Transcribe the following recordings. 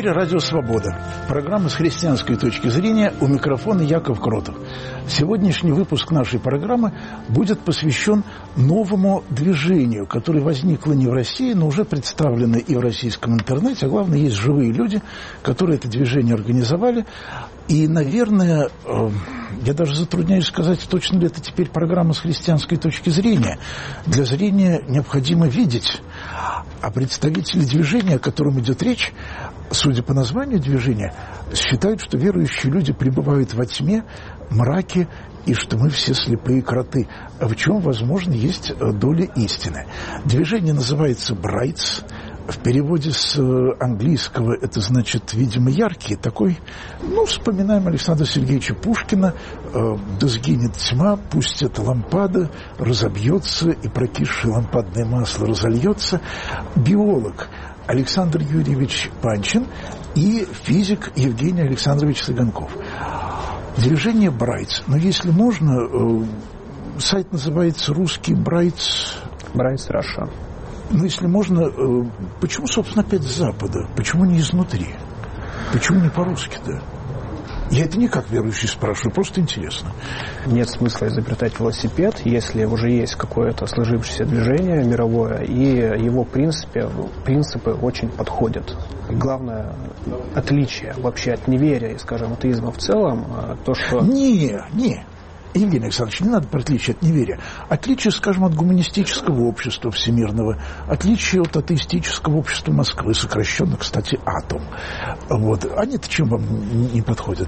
эфире «Радио Свобода». Программа «С христианской точки зрения», у микрофона Яков Кротов. Сегодняшний выпуск нашей программы будет посвящен новому движению, которое возникло не в России, но уже представлено и в российском интернете. А главное, есть живые люди, которые это движение организовали. И, наверное, я даже затрудняюсь сказать, точно ли это теперь программа «С христианской точки зрения». Для зрения необходимо видеть. А представители движения, о котором идет речь, судя по названию движения, считают, что верующие люди пребывают во тьме, мраке, и что мы все слепые кроты, в чем, возможно, есть доля истины. Движение называется «Брайтс». В переводе с английского это значит, видимо, яркий такой. Вспоминаем Александра Сергеевича Пушкина: «Да сгинет тьма, пусть эта лампада разобьется, и прокисшее лампадное масло разольется». Биолог Александр Юрьевич Панчин и физик Евгений Александрович Цыганков. Движение «Брайтс». Но если можно, сайт называется «Русский Брайтс». «Брайтс Раша». Если можно, почему, собственно, опять с Запада? Почему не изнутри? Почему не по-русски-то? Я это не как верующий спрашиваю, просто интересно. Нет смысла изобретать велосипед, если уже есть какое-то сложившееся движение мировое, и его принципы очень подходят. Главное отличие вообще от неверия и, скажем, атеизма в целом, то, что... Не. Евгений Александрович, не надо про отличие от неверия. Отличие, скажем, от гуманистического общества всемирного, отличие от атеистического общества Москвы, сокращенно, кстати, «Атом». Они-то чем вам не подходят?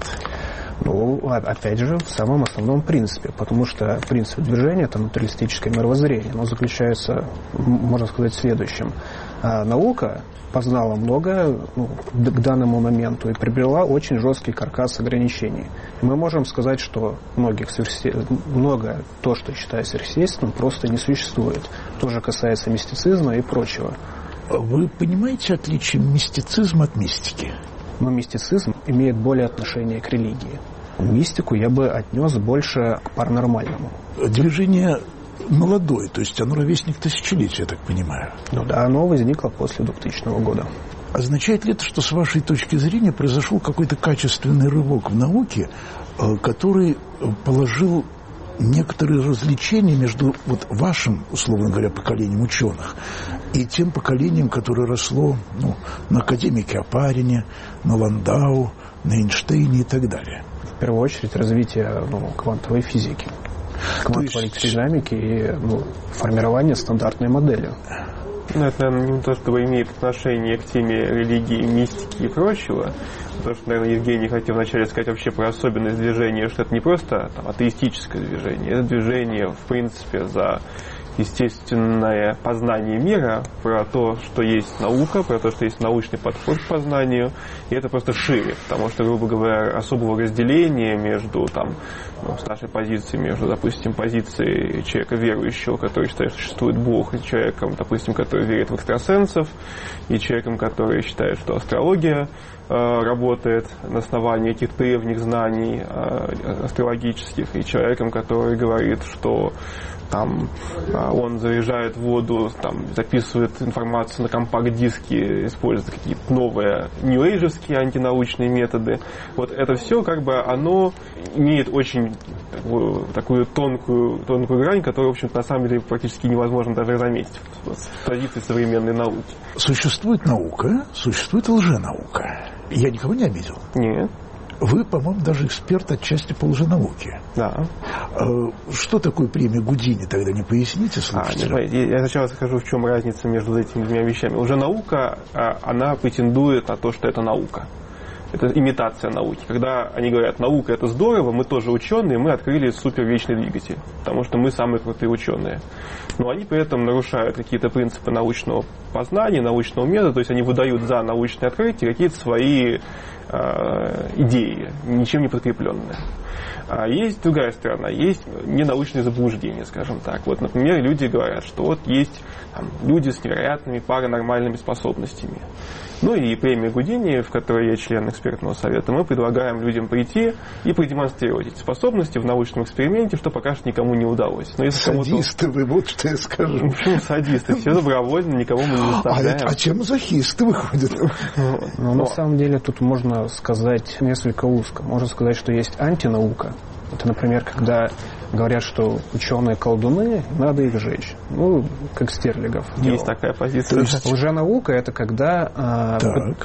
Опять же, в самом основном принципе, потому что принцип движения – это натуралистическое мировоззрение. Оно заключается, можно сказать, в следующем. Наука познала многое к данному моменту и приобрела очень жесткий каркас ограничений. И мы можем сказать, что многое то, что считается сверхъестественным, просто не существует. То же касается мистицизма и прочего. Вы понимаете отличие мистицизма от мистики? Но мистицизм имеет более отношение к религии. Мистику я бы отнес больше к паранормальному. Движение молодое, то есть оно ровесник тысячелетия, я так понимаю. Оно возникло после 2000 года. Означает ли это, что с вашей точки зрения произошел какой-то качественный рывок в науке, который положил некоторые различия между вашим, условно говоря, поколением ученых и тем поколением, которое росло на академике Опарине, на Ландау, на Эйнштейне и так далее? В первую очередь развитие квантовой физики, квантовой динамики и формирование стандартной модели. Это, наверное, не то, что имеет отношение к теме религии, мистики и прочего. То, что, наверное, Евгений хотел вначале сказать вообще про особенность движения, что это не просто атеистическое движение, это движение, в принципе, за естественное познание мира, про то, что есть наука, про то, что есть научный подход к познанию, и это просто шире, потому что, грубо говоря, особого разделения между с нашей позицией, между, допустим, позицией человека верующего, который считает, что существует Бог, и человеком, допустим, который верит в экстрасенсов, и человеком, который считает, что астрология работает на основании каких-то древних знаний астрологических, и человеком, который говорит, что он заряжает воду, записывает информацию на компакт-диске, использует какие-то новые нью-эйджевские антинаучные методы. Это все, оно имеет очень такую тонкую грань, которую, в общем-то, на самом деле практически невозможно даже заметить с позиции современной науки. Существует наука, существует лженаука. Я никого не обидел? Нет. Вы, по-моему, даже эксперт отчасти по лженауке. Да. Что такое премия Гудини, тогда не поясните слушателям? Я сначала скажу, в чем разница между этими двумя вещами. Лженаука, она претендует на то, что это наука. Это имитация науки. Когда они говорят, наука это здорово, мы тоже ученые, мы открыли супервечный двигатель, потому что мы самые крутые ученые. Но они при этом нарушают какие-то принципы научного познания, научного метода, то есть они выдают за научные открытия какие-то свои идеи, ничем не подкрепленные. А есть другая сторона, есть ненаучные заблуждения, скажем так. Например, люди говорят, что есть люди с невероятными паранормальными способностями. Ну и премия Гудини, в которой я член экспертного совета, мы предлагаем людям прийти и продемонстрировать эти способности в научном эксперименте, что пока что никому не удалось. Но если садисты вы, вот что я скажу. Почему садисты? Все добровольно, никого мы не заставляем. А темазохисты выходят. На самом деле тут можно сказать несколько узко. Можно сказать, что есть антинаука. Это, например, когда говорят, что ученые колдуны, надо их сжечь. Ну, как Стерлигов. Есть такая позиция. Лженаука — это когда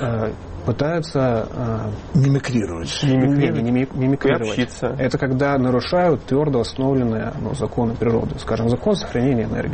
пытаются мимикрировать. Мимикрировать. Это когда нарушают твердо установленные законы природы. Скажем, закон сохранения энергии.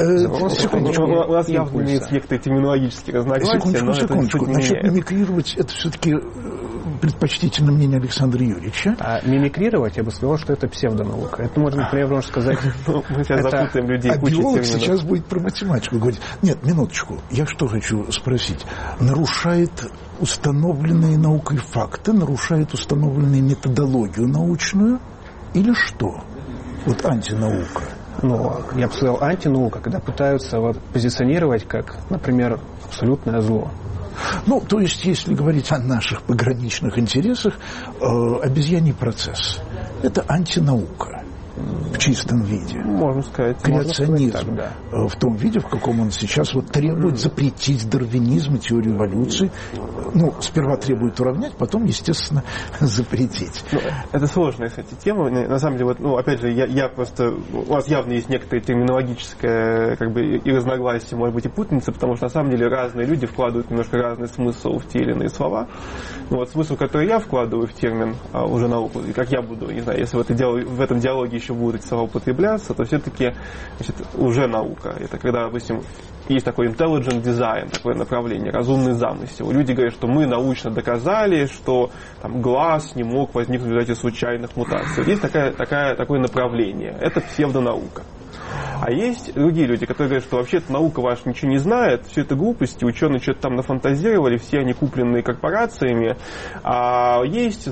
У нас явно имеются некоторые терминологические разногласия. Секундочку. Насчет мимикрировать, это все-таки предпочтительно мнение Александра Юрьевича. А мимикрировать, я бы сказал, что это псевдонаука. Это можно, например, сказать... Мы сейчас запутаем людей. А биолог сейчас будет про математику говорить. Нет, минуточку. Я что хочу спросить. Нарушает установленные наукой факты, нарушает установленную методологию научную или что? Вот антинаука. Ну, я бы сказал, антинаука, когда пытаются позиционировать как, например, абсолютное зло. Ну, то есть, если говорить о наших пограничных интересах, обезьяний процесс – это антинаука в чистом виде. Можно сказать. Креационизм в том виде, в каком он сейчас требует запретить дарвинизм и теорию эволюции. Ну, сперва требует уравнять, потом, естественно, запретить. Это сложная, кстати, тема. На самом деле, опять же, я просто... У вас явно есть некоторое терминологическое и разногласие, может быть, и путаница, потому что, на самом деле, разные люди вкладывают немножко разный смысл в те или иные слова. Но вот смысл, который я вкладываю в термин уже науку, и как я буду, не знаю, если в этом диалоге еще будут эти слова употребляться, то все-таки уже наука. Это когда, допустим, есть такой intelligent design, такое направление, разумный замысел. Люди говорят, что мы научно доказали, что глаз не мог возникнуть в результате случайных мутаций. Есть такое направление. Это псевдонаука. А есть другие люди, которые говорят, что вообще-то наука ваша ничего не знает, все это глупости, ученые что-то там нафантазировали, все они купленные корпорациями. А есть,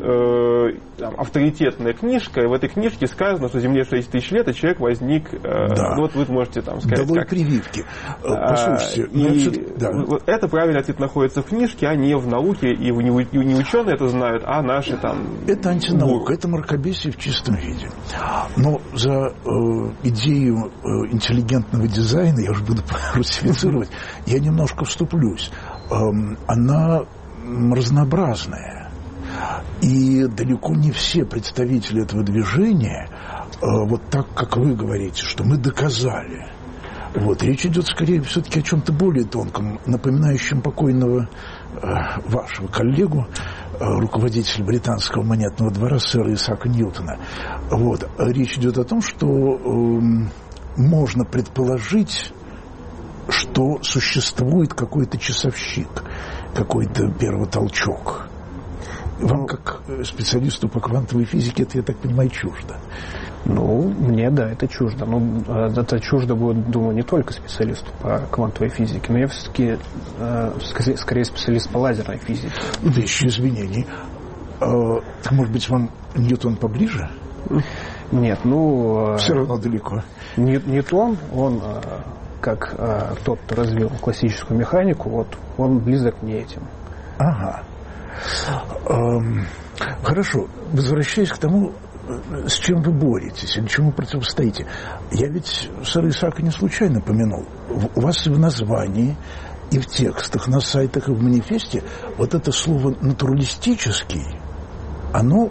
авторитетная книжка, и в этой книжке сказано, что Земле 6 тысяч лет, и человек возник... Да. Вот вы можете сказать... Долой прививки. Послушайте. Это правильный ответ находится в книжке, а не в науке, и не ученые это знают, а наши Это антинаука, это мракобесие в чистом виде. Но за идею интеллигентного дизайна, я уже буду русифицировать, я немножко вступлюсь. Она разнообразная. И далеко не все представители этого движения вот так, как вы говорите, что мы доказали. Речь идет скорее все-таки о чем-то более тонком, напоминающем покойного вашего коллегу, руководителя британского монетного двора сэра Исаака Ньютона. Речь идет о том, что можно предположить, что существует какой-то часовщик, какой-то первотолчок. Вам, как специалисту по квантовой физике, это, я так понимаю, чуждо. Мне, да, это чуждо. Это чуждо будет, думаю, не только специалисту по квантовой физике, но я все-таки скорее специалист по лазерной физике. Вещи извинений. Может быть, вам Ньютон поближе? Нет, все равно далеко. Ньютон, он, как тот, кто развил классическую механику, он близок мне этим. Ага. Хорошо. Возвращаясь к тому, с чем вы боретесь или чему противостоите. Я ведь сэра Исаака не случайно помянул. У вас и в названии, и в текстах, на сайтах, и в манифесте это слово «натуралистический», оно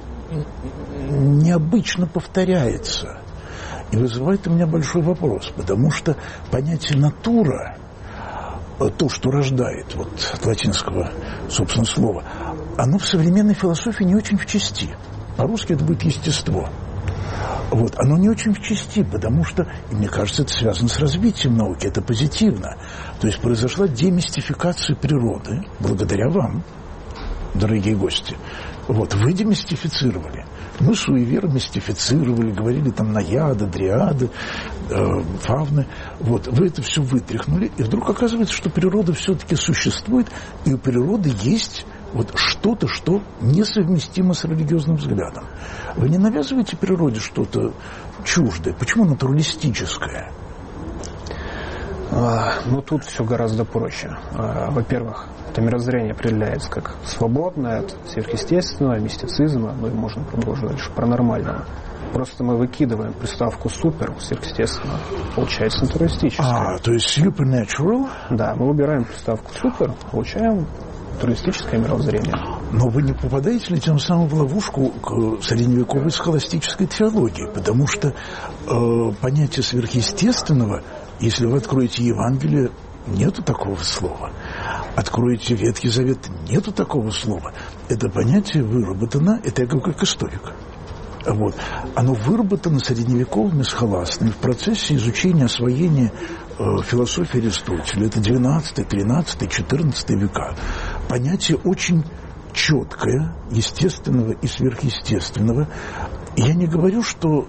необычно повторяется. И вызывает у меня большой вопрос, потому что понятие «натура», то, что рождает, от латинского, собственно, слова, оно в современной философии не очень в чести. По-русски это будет естество. Оно не очень в чести, потому что, и мне кажется, это связано с развитием науки, это позитивно. То есть произошла демистификация природы, благодаря вам, дорогие гости. Вы демистифицировали. Мы суеверы мистифицировали, говорили наяды, дриады, фавны. Вы это все вытряхнули, и вдруг оказывается, что природа все-таки существует, и у природы есть что-то, что несовместимо с религиозным взглядом. Вы не навязываете природе что-то чуждое? Почему натуралистическое? Но тут все гораздо проще. Во-первых, это мировоззрение определяется как свободное от сверхъестественного, мистицизма, ну и можно продолжить дальше, паранормального. Просто мы выкидываем приставку «супер» сверхъестественного. Получается натуралистическое. То есть supernatural? Да, мы убираем приставку «супер», получаем натуралистическое мировоззрение. Но вы не попадаете ли тем самым в ловушку к средневековой схоластической теологии? Потому что понятие сверхъестественного, если вы откроете Евангелие, нету такого слова. Откроете Ветхий Завет, нету такого слова. Это понятие выработано, это я говорю как историк. Вот. Оно выработано средневековыми схоластами в процессе изучения, освоения философии Аристотеля. Это 12, 13, 14 века. Понятие очень четкое, естественного и сверхъестественного. Я не говорю, что...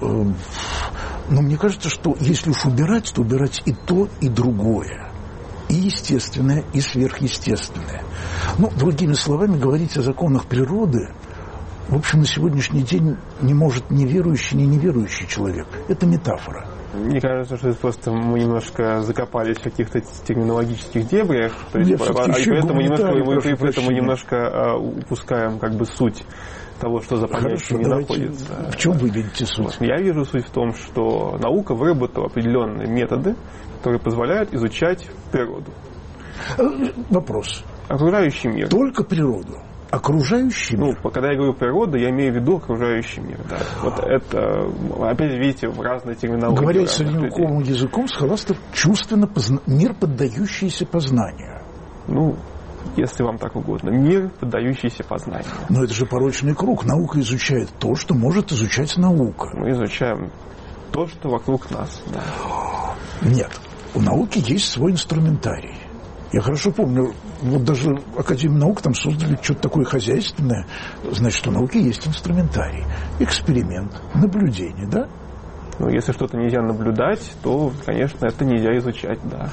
но мне кажется, что если уж убирать, то убирать и то, и другое. И естественное, и сверхъестественное. Ну, другими словами, говорить о законах природы, в общем, на сегодняшний день не может ни верующий, ни неверующий человек. Это метафора. Мне кажется, что просто мы немножко закопались в каких-то терминологических дебрях, то есть, и поэтому немножко упускаем как бы суть того, что за понятиями находится. В чем вы видите суть? Я вижу суть в том, что наука выработала определенные методы, которые позволяют изучать природу. Вопрос. Окружающий мир. Только природу. Окружающий мир? Ну, когда я говорю природа, я имею в виду окружающий мир. Да. Вот это, опять видите, в разной терминологии. Говоря средневековым языком, схоластов чувственно мир, поддающийся познанию. Ну, если вам так угодно. Мир, поддающийся познанию. Но это же порочный круг. Наука изучает то, что может изучать наука. Мы изучаем то, что вокруг нас. Да. Нет. У науки есть свой инструментарий. Я хорошо помню, вот даже Академию наук там создали что-то такое хозяйственное. Значит, у науки есть инструментарий. Эксперимент, наблюдение, да? Ну, если что-то нельзя наблюдать, то, конечно, это нельзя изучать, да.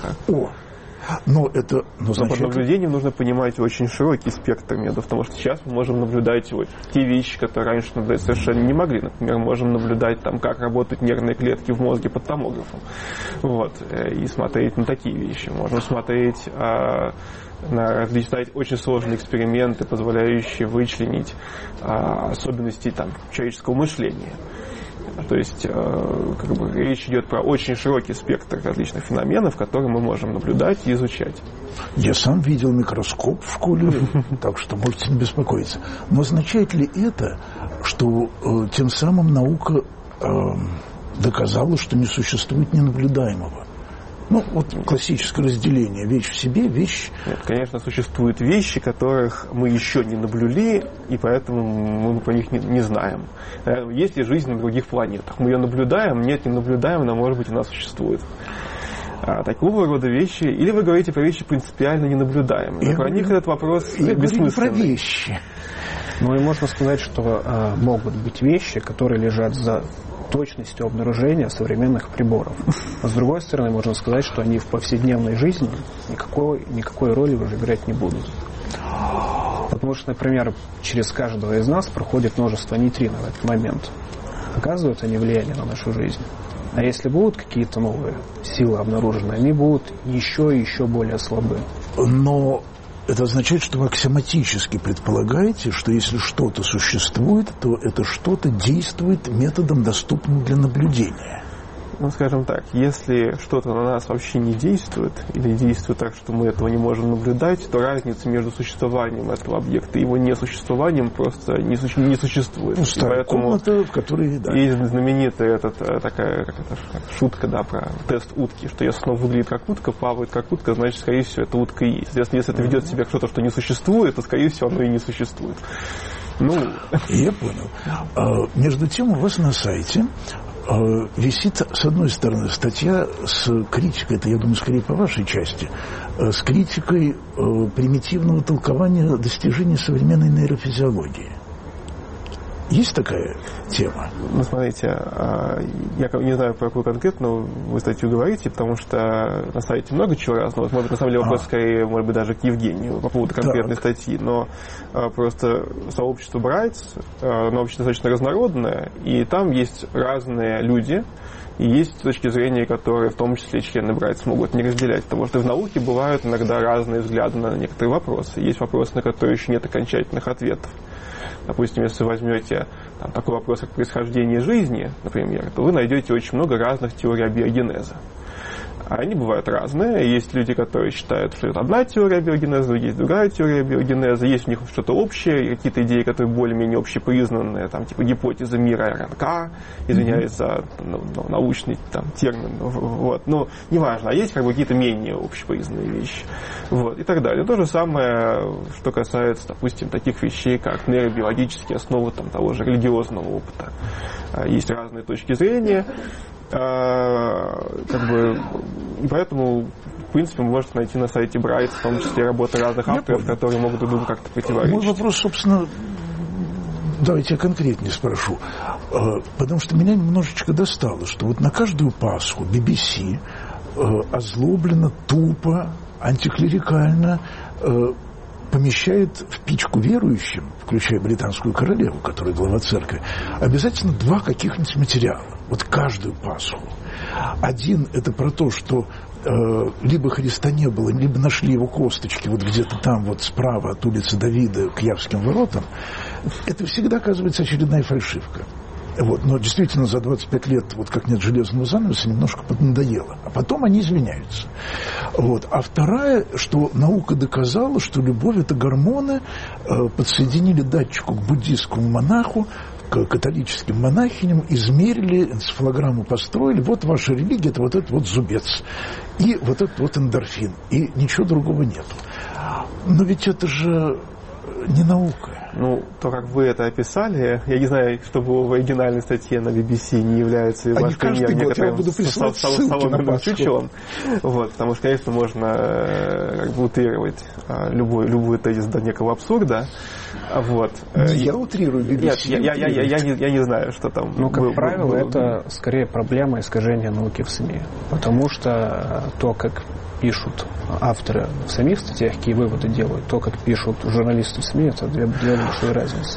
Но это... Но под наблюдением нужно понимать очень широкий спектр методов, потому что сейчас мы можем наблюдать вот те вещи, которые раньше наблюдать совершенно не могли. Например, можем наблюдать, там, как работают нервные клетки в мозге под томографом. Вот. И смотреть на такие вещи. Можем смотреть различные очень сложные эксперименты, позволяющие вычленить особенности там, человеческого мышления. То есть как бы, речь идет про очень широкий спектр различных феноменов, которые мы можем наблюдать и изучать. Я сам видел микроскоп в школе, так что можете не беспокоиться. Но означает ли это, что тем самым наука доказала, что не существует ненаблюдаемого? Ну, вот классическое разделение. Вещь в себе, вещь... Нет, конечно, существуют вещи, которых мы еще не наблюли, и поэтому мы про них не знаем. Есть ли жизнь на других планетах? Мы ее наблюдаем? Нет, не наблюдаем, но, может быть, она существует. Такого рода вещи... Или вы говорите про вещи принципиально ненаблюдаемые? Про них этот вопрос бессмысленный. Про вещи. Ну, и можно сказать, что могут быть вещи, которые лежат за точностью обнаружения современных приборов. А с другой стороны, можно сказать, что они в повседневной жизни никакой роли уже играть не будут. Потому что, например, через каждого из нас проходит множество нейтрино в этот момент. Оказывают они влияние на нашу жизнь. А если будут какие-то новые силы обнаружены, они будут еще и еще более слабы. Но это означает, что вы аксиоматически предполагаете, что если что-то существует, то это что-то действует методом, доступным для наблюдения. Ну, скажем так, если что-то на нас вообще не действует, или действует так, что мы этого не можем наблюдать, то разница между существованием этого объекта и его несуществованием просто не существует. Ну, старая комната, в которой... Да. Есть знаменитая такая шутка, да, про тест утки, что если снова выглядит как утка, плавает как утка, значит, скорее всего, это утка и есть. Соответственно, если это ведет себя что-то, что не существует, то, скорее всего, оно и не существует. Ну... Я понял. Между тем, у вас на сайте висит, с одной стороны, статья с критикой, это, я думаю, скорее по вашей части, с критикой примитивного толкования достижений современной нейрофизиологии. Есть такая тема? Ну, смотрите, я не знаю, про какую конкретно вы статью говорите, потому что на сайте много чего разного. Может быть, на самом деле вопрос скорее, может быть, даже к Евгению по поводу конкретной статьи, но просто сообщество Брайтс, оно вообще достаточно разнородное, и там есть разные люди, и есть точки зрения, которые в том числе члены Брайтс могут не разделять, потому что в науке бывают иногда разные взгляды на некоторые вопросы. Есть вопросы, на которые еще нет окончательных ответов. Допустим, если вы возьмете такой вопрос, как происхождение жизни, например, то вы найдете очень много разных теорий абиогенеза. Они бывают разные. Есть люди, которые считают, что это одна теория биогенеза, есть другая теория биогенеза, есть у них что-то общее, какие-то идеи, которые более-менее общепризнанные, типа гипотеза мира РНК, извиняюсь за научный термин, вот. Но неважно, а есть какие-то менее общепризнанные вещи, вот, и так далее. То же самое, что касается, допустим, таких вещей, как нейробиологические основы того же религиозного опыта. Есть разные точки зрения. И поэтому, в принципе, вы можете найти на сайте Брайтс, в том числе работы разных авторов, которые могут друг другу как-то противоречить. Мой вопрос, собственно, давайте я конкретнее спрошу, потому что меня немножечко достало, что вот на каждую Пасху BBC озлобленно, тупо, антиклерикально помещает в пичку верующим, включая британскую королеву, которая глава церкви, обязательно 2 каких-нибудь материала. Вот каждую Пасху. Один – это про то, что либо Христа не было, либо нашли его косточки вот где-то там, вот справа от улицы Давида к Явским воротам. Это всегда оказывается очередная фальшивка. Вот. Но действительно за 25 лет, вот как нет железного занавеса, немножко поднадоело. А потом они извиняются. Вот. А вторая, что наука доказала, что любовь – это гормоны, подсоединили датчику к буддийскому монаху, к католическим монахиням, измерили, энцефалограмму построили, вот ваша религия, это вот этот вот зубец, и вот этот вот эндорфин, и ничего другого нету. Но ведь это же не наука. Ну, то, как вы это описали, я не знаю, что было в оригинальной статье на BBC, не является ли ваш пример некоторым соломенным чучелом. Вот, потому что, конечно, можно утрировать любой тезис до некого абсурда. Вот. Я утрирую BBC. Нет, я не знаю, что там. Ну, как правило, это скорее проблема искажения науки в СМИ. Потому что то, как пишут авторы в самих статьях, какие выводы делают, то, как пишут журналисты в СМИ, это две большие разницы.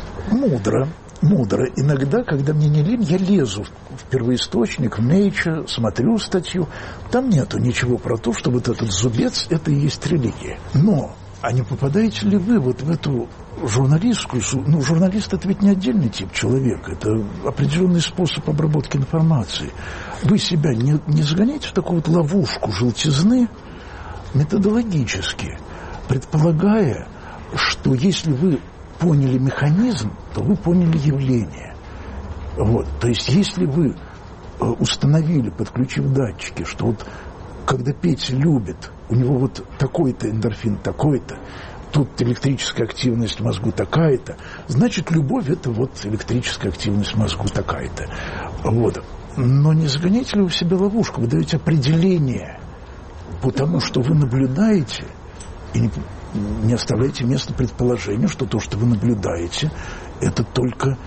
Мудро. Иногда, когда мне не лень, я лезу в первоисточник, в Nature, смотрю статью. Там нету ничего про то, что вот этот зубец – это и есть религия. Но, а не попадаете ли вы вот в эту журналистскую... Ну, журналист – это ведь не отдельный тип человека, это определенный способ обработки информации. Вы себя не загоняете в такую вот ловушку желтизны методологически, предполагая, что если вы поняли механизм, то вы поняли явление. Вот. То есть, если вы установили, подключив датчики, что вот когда Петя любит, у него вот такой-то эндорфин, такой-то, тут электрическая активность в мозгу такая-то, значит, любовь – это вот электрическая активность в мозгу такая-то. Вот. Но не загоняйте ли вы в себе ловушку? Вы даете определение по тому, что вы наблюдаете, и не оставляйте места предположению, что то, что вы наблюдаете, это только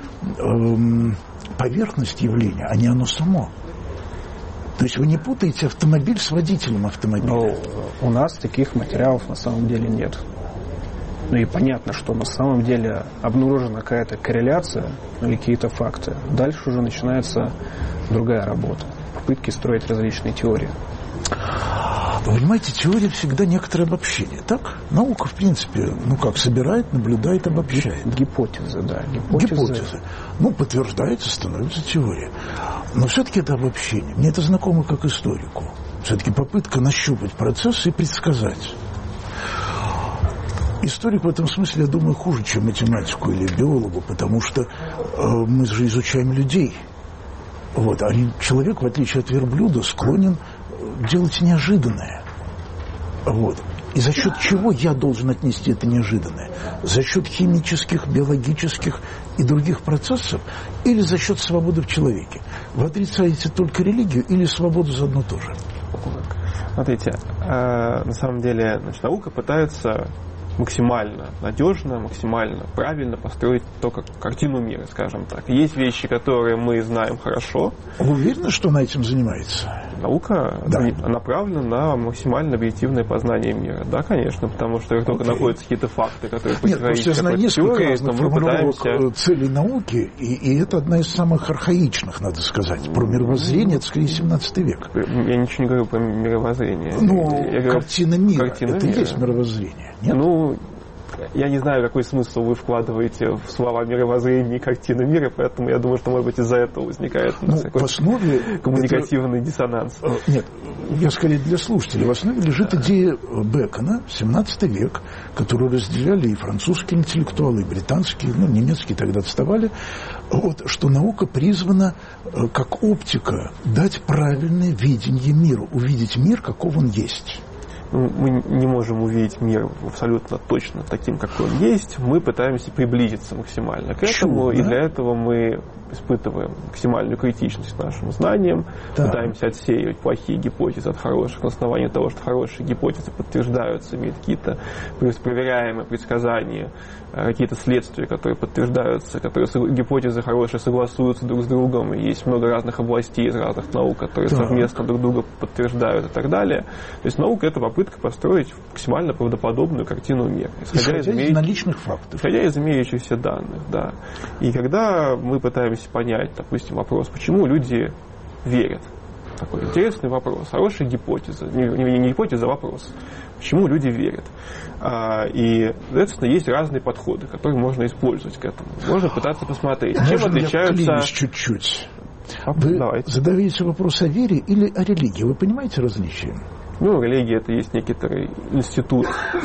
поверхность явления, а не оно само. То есть вы не путаете автомобиль с водителем автомобиля. Но у нас таких материалов на самом деле нет. Ну и понятно, что на самом деле обнаружена какая-то корреляция или какие-то факты. Дальше уже начинается другая работа. Попытки строить различные теории. Вы понимаете, теория всегда некоторое обобщение. Так? Наука, в принципе, собирает, наблюдает, обобщает. Гипотезы, да. Гипотезы. Подтверждается, становится теорией. Но все-таки это обобщение. Мне это знакомо как историку. Все-таки попытка нащупать процессы и предсказать. Историк в этом смысле, я думаю, хуже, чем математику или биологу, потому что мы же изучаем людей. Вот. А человек, в отличие от верблюда, склонен делать неожиданное. Вот. И за счет чего я должен отнести это неожиданное? За счет химических, биологических и других процессов или за счет свободы в человеке? Вы отрицаете только религию или свободу за одно то же? Смотрите, на самом деле наука пытается максимально надежно, максимально правильно построить только картину мира, скажем так. Есть вещи, которые мы знаем хорошо. Вы уверены, что она этим занимается? Наука направлена на максимально объективное познание мира. Да, конечно, потому что как только находятся какие-то факты, которые противоречат теории, то мы пытаемся... целей науки, и это одна из самых архаичных, надо сказать. Про мировоззрение, это скорее 17 век. Я ничего не говорю про мировоззрение. Картина мира. Это и есть мировоззрение. Нет? Я не знаю, какой смысл вы вкладываете в слова мировоззрение и картина мира, поэтому я думаю, что, может быть, из-за этого возникает в основе коммуникативный диссонанс. Нет, я скорее для слушателей. В основе лежит идея Бекона, 17 век, которую разделяли и французские интеллектуалы, и британские, немецкие тогда отставали, что наука призвана, как оптика, дать правильное видение мира, увидеть мир, каков он есть. Мы не можем увидеть мир абсолютно точно таким, какой он есть. Мы пытаемся приблизиться максимально к этому, и для этого мы испытываем максимальную критичность к нашим знаниям, пытаемся отсеивать плохие гипотезы от хороших на основании того, что хорошие гипотезы подтверждаются, имеют какие-то проверяемые предсказания, какие-то следствия, которые подтверждаются, которые гипотезы хорошие согласуются друг с другом, и есть много разных областей из разных наук, которые совместно друг друга подтверждают и так далее. То есть наука — это попытка построить максимально правдоподобную картину мира. Исходя из наличных фактов. Исходя из имеющихся данных, да. И когда мы пытаемся понять, допустим, вопрос, почему люди верят, такой интересный вопрос, хорошая гипотеза, не гипотеза, а вопрос, почему люди верят. И, соответственно, есть разные подходы, которые можно использовать к этому. Можно пытаться посмотреть, чем отличаются... чуть-чуть. Вы задаете вопрос о вере или о религии? Вы понимаете различие? Религия — это есть некоторый институт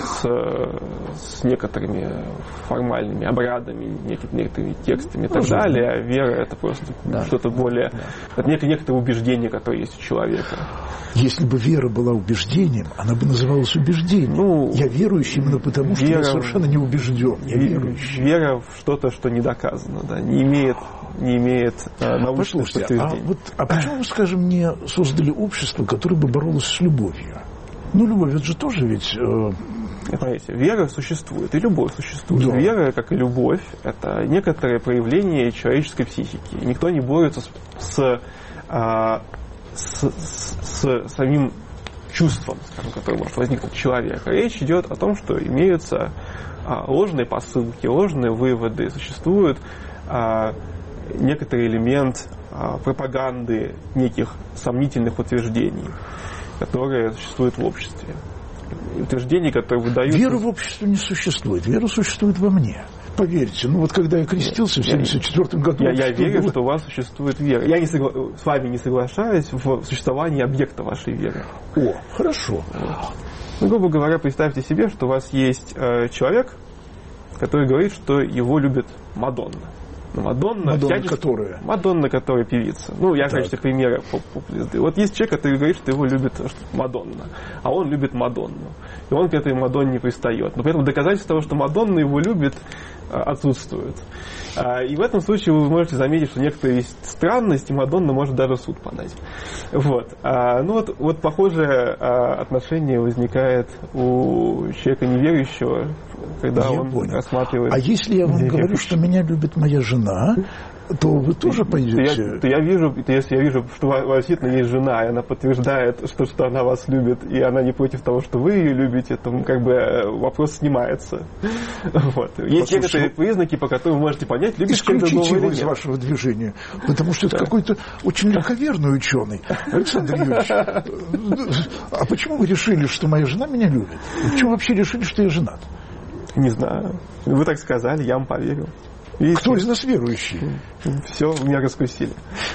с некоторыми формальными обрядами, некоторыми текстами и так далее, а вера — это просто что-то более... Это некоторое убеждение, которое есть у человека. Если бы вера была убеждением, она бы называлась убеждением. Я верующий именно потому, что я совершенно не убежден. Я верующий. Вера в что-то, что не доказано, не имеет научных подтверждений. А почему вы, скажем, не создали общество, которое бы боролось с любовью? Любовь, это же тоже ведь... Понимаете, вера существует, и любовь существует. Да. Вера, как и любовь, это некоторое проявление человеческой психики. И никто не борется с самим чувством, скажем, которое может возникнуть у человека. Речь идет о том, что имеются ложные посылки, ложные выводы, существует некоторый элемент пропаганды неких сомнительных утверждений, которые существуют в обществе. Утверждения, которые выдаются... Веры в обществе не существует. Вера существует во мне. Поверьте, когда я крестился в 1974 году... Я верю, что у вас существует вера. Я с вами не соглашаюсь в существовании объекта вашей веры. Хорошо. Грубо говоря, представьте себе, что у вас есть человек, который говорит, что его любит Мадонна. Мадонна, которая певица. Я в качестве примера поп-звезды. Вот есть человек, который говорит, что его любит Мадонна, а он любит Мадонну. И он к этой Мадонне пристает. Но при этом доказательство того, что Мадонна его любит, отсутствует. И в этом случае вы можете заметить, что некоторые есть странности, Мадонна может даже в суд подать. Вот похожее отношение возникает у человека неверующего, когда он рассматривает... А если я вам говорю, что меня любит моя жена, то вы тоже пойдете... Если я вижу, что у вас действительно есть жена, и она подтверждает, что она вас любит, и она не против того, что вы ее любите, то вопрос снимается. Есть некоторые признаки, по которым вы можете понять, любит человек другого или нет. Исключите его из вашего движения, потому что это какой-то очень легковерный ученый. Александр Юрьевич, а почему вы решили, что моя жена меня любит? Почему вообще решили, что я женат? Не знаю. Вы так сказали, я вам поверил. Видите? Кто из нас верующий? Все, меня раскусили.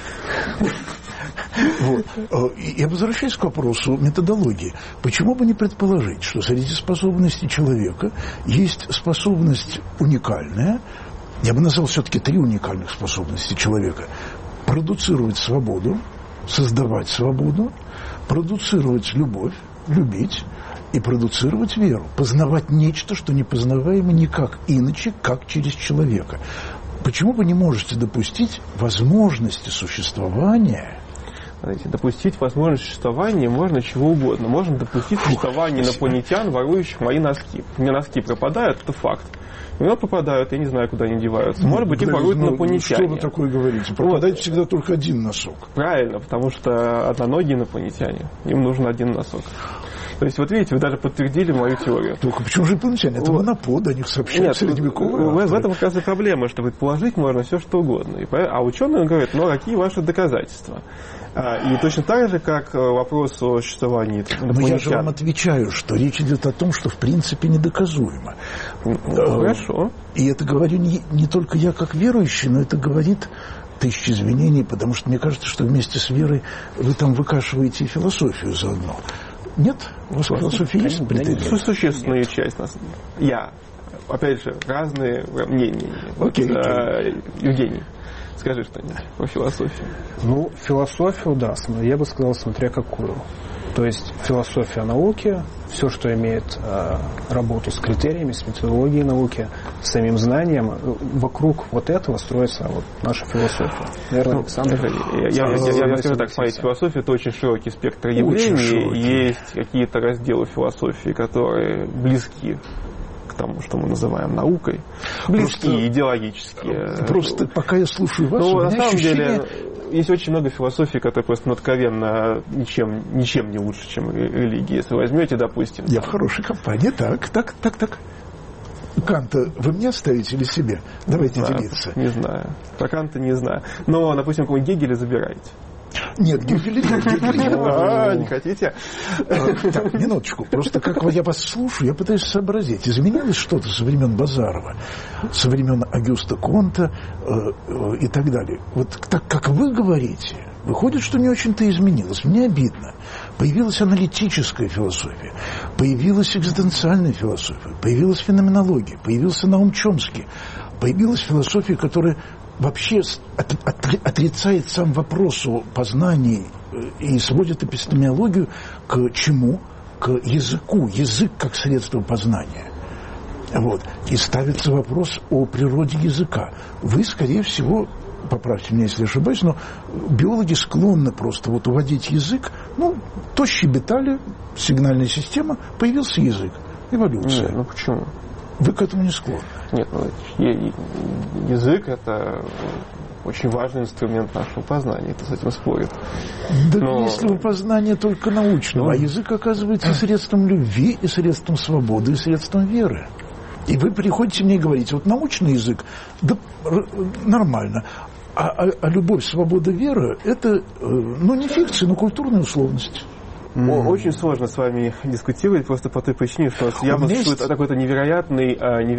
Я возвращаюсь к вопросу методологии. Почему бы не предположить, что среди способностей человека есть способность уникальная, я бы назвал все-таки 3 уникальных способности человека: продуцировать свободу, создавать свободу, продуцировать любовь, любить, и продуцировать веру, познавать нечто, что не познаваемо никак иначе, как через человека. Почему вы не можете допустить возможности существования знаете, допустить возможность существования можно чего угодно. Можно допустить существование инопланетян, ворующих мои носки. У меня носки пропадают, это факт. У меня пропадают, я не знаю, куда они деваются. Может быть, их воруют инопланетяне. Что вы такое говорите? Пропадает всегда только один носок. Правильно, потому что одноногие инопланетяне. Им нужен один носок. То есть, вот видите, вы даже подтвердили мою теорию. Только почему же инопланетяне? Это монопод, о них сообщают средневековые. В этом как раз и проблема, что предположить можно все, что угодно. А ученые говорят, ну, какие ваши доказательства? И точно так же, как вопрос о существовании инопланетян. Но я же вам отвечаю, что речь идет о том, что в принципе недоказуемо. Хорошо. И это говорю не только я как верующий, но это говорит... Тысячи извинений, потому что мне кажется, что вместе с верой вы там выкашиваете и философию заодно. Нет? У вас философия есть претензии? Существенная часть нас. Опять же, разные мнения. Окей. Евгений, скажи что-нибудь про философию. Ну, философию, да, я бы сказал, смотря какую. То есть философия науки, все, что имеет работу с критериями, с методологией науки, с самим знанием, вокруг вот этого строится вот наша философия. Наверное, Александр... Я скажу так, смотрите, философия — это очень широкий спектр явлений. Есть какие-то разделы философии, которые близки к тому, что мы называем наукой. Близкие, идеологические. Просто пока я слушаю вас, на самом деле... Есть очень много философий, которые просто откровенно ничем не лучше, чем религия. Если возьмете, допустим... Я в хорошей компании. Так. Канта вы мне оставите или себе? Давайте делиться. Не знаю. Про Канта не знаю. Но, допустим, какого-нибудь Гегеля забирайте. Нет, Гегеля нет. Не хотите? Так, минуточку. Просто как я вас слушаю, я пытаюсь сообразить. Изменилось что-то со времен Базарова, со времен Агюста Конта и так далее. Вот так, как вы говорите, выходит, что не очень-то изменилось. Мне обидно. Появилась аналитическая философия, появилась экзистенциальная философия, появилась феноменология, появился Наум Чомски, появилась философия, которая вообще отрицает сам вопрос о познании и сводит эпистемологию к чему? К языку. Язык как средство познания. Вот. И ставится вопрос о природе языка. Вы, скорее всего, поправьте меня, если ошибаюсь, но биологи склонны просто вот уводить язык. Ну, то щебетали, сигнальная система, появился язык. Эволюция. Нет, ну почему? Вы к этому не склонны? Нет, язык — это очень важный инструмент нашего познания, это с этим спорит. Да если познание только научного, а язык оказывается средством любви, и средством свободы, и средством веры. И вы приходите мне и говорите, вот научный язык, да нормально, а любовь, свобода, вера — это, не фикция, но культурная условность. Очень сложно с вами дискутировать, просто по той причине, что явно существует какой-то невероятный,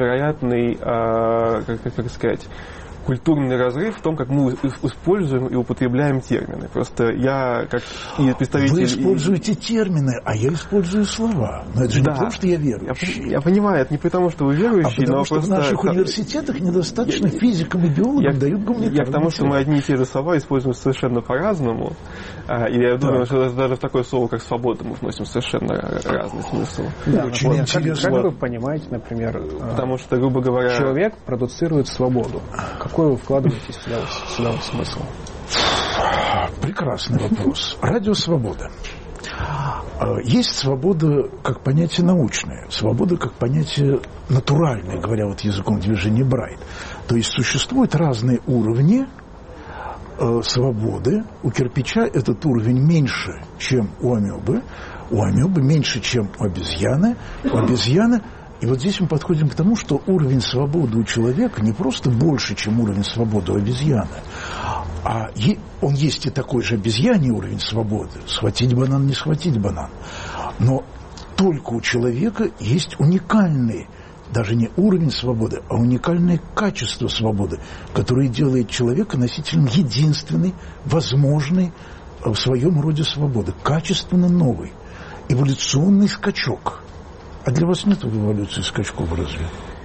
как сказать, культурный разрыв в том, как мы используем и употребляем термины. Просто я, как и представитель... Вы используете термины, а я использую слова. Но это же не потому, что я верующий. Я понимаю, это не потому, что вы верующий, потому что просто... в наших университетах недостаточно физикам и биологам дают гуманитарные. Я к тому, что мы одни и те же слова используем совершенно по-разному. И я думаю, что даже в такое слово, как «свобода», мы вносим совершенно разный смысл. Да, очень интересно. Как вы понимаете, например, потому что, грубо говоря... человек продуцирует свободу. Какой вы вкладываете сюда смысл? Прекрасный вопрос. Радио «Свобода». Есть свобода как понятие научное, свобода как понятие натуральное, говоря вот языком движения Брайт. То есть существуют разные уровни свободы. У кирпича этот уровень меньше, чем у амебы меньше, чем у обезьяны. У обезьяны. И вот здесь мы подходим к тому, что уровень свободы у человека не просто больше, чем уровень свободы у обезьяны, а он есть и такой же обезьяний уровень свободы. Схватить банан, не схватить банан. Но только у человека есть уникальный, даже не уровень свободы, а уникальное качество свободы, которое делает человека носителем единственной, возможной в своем роде свободы. Качественно новый, эволюционный скачок. А для вас нет в эволюции скачков разве?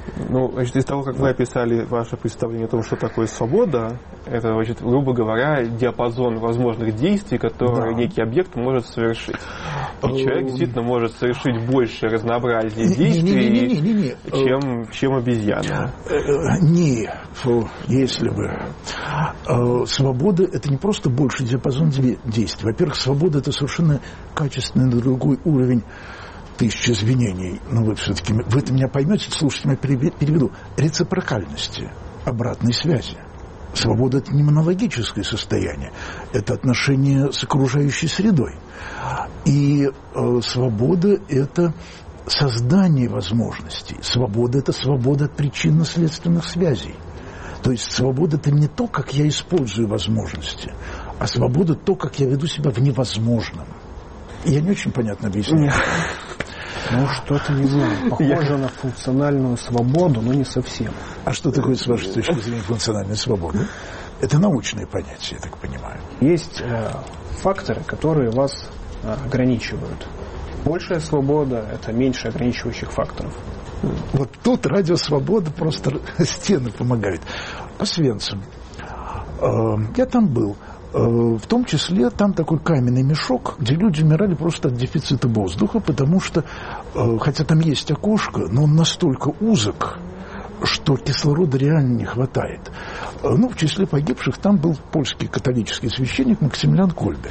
Ну, значит, из того, как вы описали ваше представление о том, что такое свобода, это, значит, грубо говоря, диапазон возможных действий, которые некий объект может совершить. И человек действительно может совершить больше разнообразия действий, чем обезьяна. Не, если бы. Свобода – это не просто больший диапазон действий. Во-первых, свобода – это совершенно качественный другой уровень. Тысячи извинений, но вы все-таки, вы это меня поймете, слушайте, я переведу. Рецепрокальности, обратной связи. Свобода – это не монологическое состояние, это отношение с окружающей средой. И свобода – это создание возможностей. Свобода – это свобода от причинно-следственных связей. То есть свобода – это не то, как я использую возможности, а свобода – то, как я веду себя в невозможном. Я не очень понятно объясняю. Ну, что-то, не знаю, похоже на функциональную свободу, но не совсем. А что такое, с вашей точки зрения, функциональная свобода? Это научное понятие, я так понимаю. Есть факторы, которые вас ограничивают. Большая свобода – это меньше ограничивающих факторов. Вот тут радио «Свобода» просто стены помогает. Освенцим. Я там был. В том числе там такой каменный мешок, где люди умирали просто от дефицита воздуха, потому что, хотя там есть окошко, но он настолько узок, что кислорода реально не хватает. Ну, в числе погибших там был польский католический священник Максимилиан Кольбе.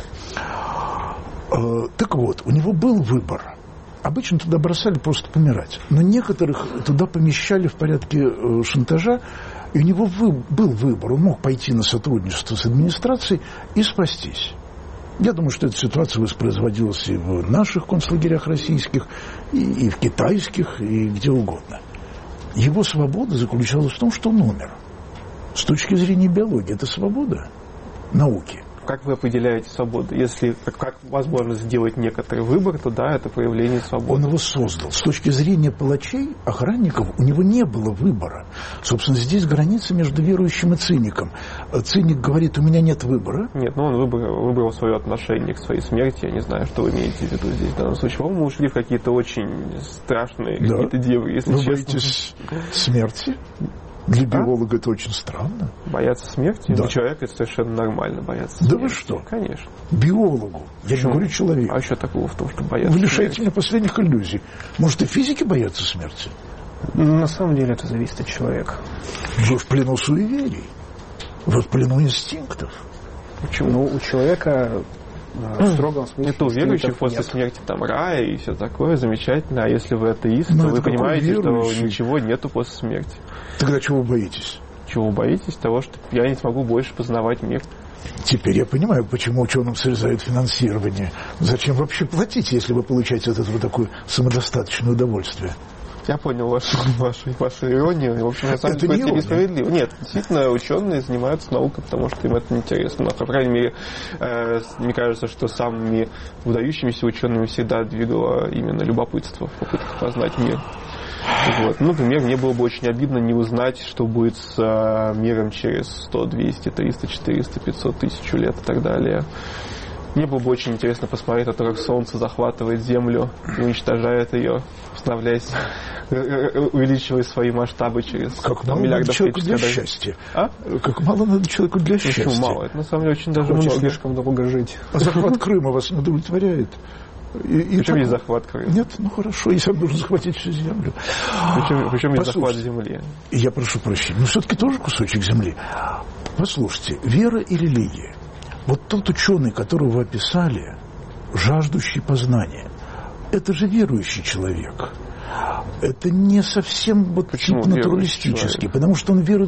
Так вот, у него был выбор. Обычно туда бросали просто помирать. Но некоторых туда помещали в порядке шантажа, и у него был выбор. Он мог пойти на сотрудничество с администрацией и спастись. Я думаю, что эта ситуация воспроизводилась и в наших концлагерях российских, и в китайских, и где угодно. Его свобода заключалась в том, что он умер. С точки зрения биологии, это свобода науки. Как вы определяете свободу? Если как возможно сделать некоторый выбор, то да, это проявление свободы. Он его создал. С точки зрения палачей, охранников, у него не было выбора. Собственно, здесь граница между верующим и циником. Циник говорит, у меня нет выбора. Нет, ну он выбрал свое отношение к своей смерти. Я не знаю, что вы имеете в виду здесь в данном случае. По-моему, ушли в какие-то очень страшные какие-то девы, если вы честно. Вы боитесь смерти? Для биолога это очень странно. Бояться смерти? Да. Для человека это совершенно нормально бояться смерти. Да вы что? Конечно. Биологу. Я не говорю человеку. А что такого в том, что бояться Вы лишаете меня последних иллюзий. Может, и физики боятся смерти? На самом деле это зависит от человека. Вы в плену суеверий. Вы в плену инстинктов. Почему? Ну, у человека... В строгом смысле. Это у верующих после смерти там рая и все такое замечательно. А если вы атеист, то вы понимаете, что ничего нету после смерти. Тогда чего вы боитесь? Чего вы боитесь? Того, что я не смогу больше познавать мир. Теперь я понимаю, почему ученым срезают финансирование. Зачем вообще платить, если вы получаете от этого такое самодостаточное удовольствие? Я понял вашу иронию. В общем, на самом деле, это несправедливо. Нет, действительно, ученые занимаются наукой, потому что им это интересно. По крайней мере, мне кажется, что самыми выдающимися учеными всегда двигало именно любопытство в попытках познать мир. Вот. Например, мне было бы очень обидно не узнать, что будет с миром через 100, 200, 300, 400, 500 тысяч лет и так далее. Мне было бы очень интересно посмотреть на то, как Солнце захватывает Землю и уничтожает ее, становляясь, увеличивая свои масштабы через миллиардов человеку для счастья. А? Как мало надо человеку для счастья. Почему мало? Это на самом деле очень даже много. Слишком долго жить. А захват Крыма вас не удовлетворяет? Причем есть захват Крыма? Нет, ну хорошо, если он должен захватить всю землю. Причем есть захват земли? Я прошу прощения, но все-таки тоже кусочек земли. Послушайте, вера и религия. Вот тот ученый, которого вы описали, жаждущий познания, это же верующий человек. Это не совсем вот тип натуралистический, потому что он верует,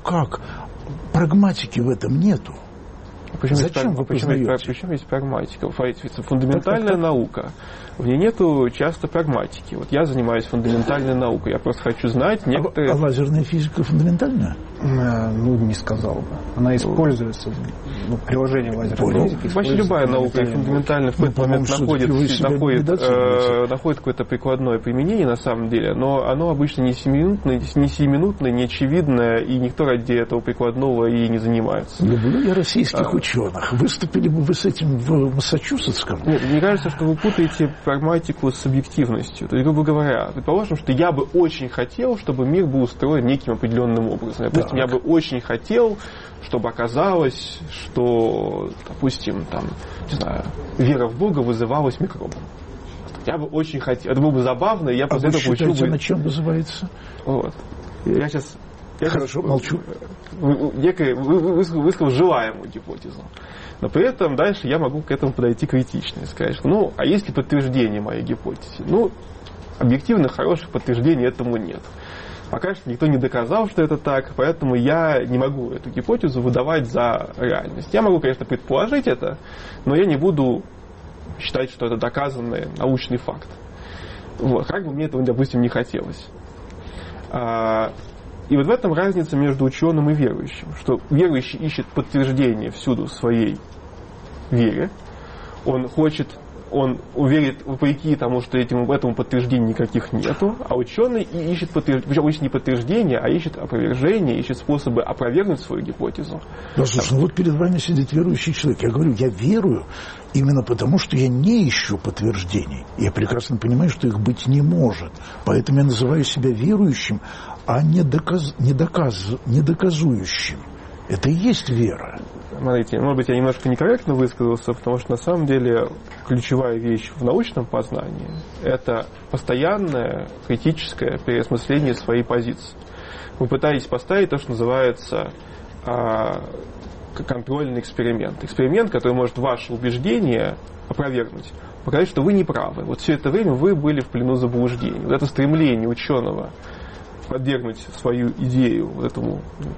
прагматики в этом нету. Зачем вы познаете? Причем есть прагматика? Фундаментальная наука. В ней нету часто прагматики. Вот я занимаюсь фундаментальной наукой. Я просто хочу знать некоторые... А лазерная физика фундаментальная? Ну, не сказал бы. Она используется, приложение лазерной физики. Почти любая наука и фундаментально в какой-то момент находит какое-то прикладное применение на самом деле, но оно обычно не сиюминутное, не очевидное, и никто ради этого прикладного и не занимается. Люблю я российских ученых. Выступили бы вы с этим в Массачусетском? Нет, мне кажется, что вы путаете прагматику с объективностью. То есть, грубо говоря, предположим, что я бы очень хотел, чтобы мир был устроен неким определенным образом. Допустим, я бы очень хотел, чтобы оказалось, что, допустим, там, не знаю, вера в Бога вызывалась микробом. Я бы очень хотел. Это было бы забавно, и я после этого получил бы... на чем вызывается? Вот. Я сейчас... Хорошо, молчу. Высказал желаемую гипотезу. Но при этом дальше я могу к этому подойти критично и сказать, что, а есть ли подтверждение моей гипотезе? Объективно хороших подтверждений этому нет. Пока что никто не доказал, что это так, поэтому я не могу эту гипотезу выдавать за реальность. Я могу, конечно, предположить это, но я не буду считать, что это доказанный научный факт. Вот. Как бы мне этого, допустим, не хотелось. И вот в этом разница между ученым и верующим, что верующий ищет подтверждение всюду своей вере, он уверен вопреки тому, что этому подтверждений никаких нету, а ученый ищет подтверждение, причем ищет не подтверждение, а ищет опровержение, ищет способы опровергнуть свою гипотезу. Да, слушай, вот перед вами сидит верующий человек. Я говорю, я верую именно потому, что я не ищу подтверждений. Я прекрасно понимаю, что их быть не может. Поэтому я называю себя верующим, а не доказующим. Это и есть вера. Смотрите, может быть, я немножко некорректно высказался, потому что на самом деле ключевая вещь в научном познании – это постоянное критическое переосмысление своей позиции. Вы пытаетесь поставить то, что называется контрольный эксперимент. Эксперимент, который может ваше убеждение опровергнуть, показать, что вы не правы. Вот все это время вы были в плену заблуждений. Вот это стремление ученого подвергнуть свою идею вот этому